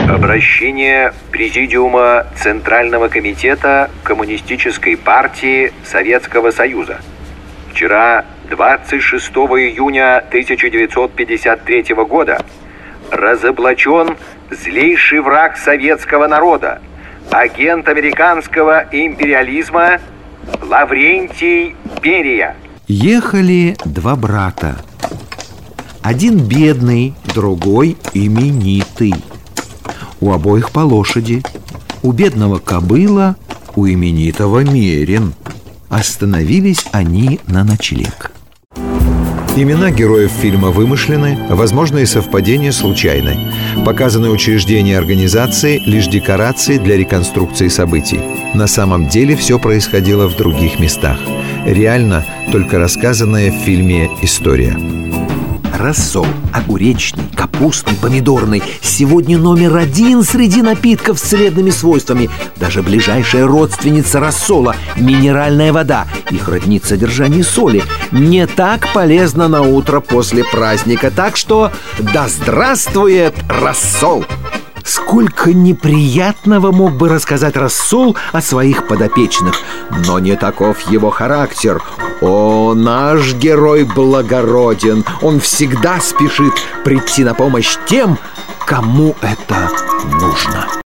Обращение Президиума Центрального комитета Коммунистической партии Советского Союза. Вчера, 26 июня 1953 года, разоблачен злейший враг советского народа, агент американского империализма Лаврентий Берия. Ехали два брата. Один бедный, другой именитый. У обоих по лошади. У бедного кобыла, у именитого мерин. Остановились они на ночлег. Имена героев фильма вымышлены, возможные совпадения случайны. Показаны учреждения организации лишь декорации для реконструкции событий. На самом деле все происходило в других местах. Реально только рассказанная в фильме история. Рассол огуречный, капустный, помидорный сегодня номер один среди напитков с целебными свойствами. Даже ближайшая родственница рассола – минеральная вода. Их роднит содержание соли. Не так полезно на утро после праздника. Так что да здравствует рассол! Сколько неприятного мог бы рассказать рассол о своих подопечных. Но не таков его характер. О, наш герой благороден. Он всегда спешит прийти на помощь тем, кому это нужно.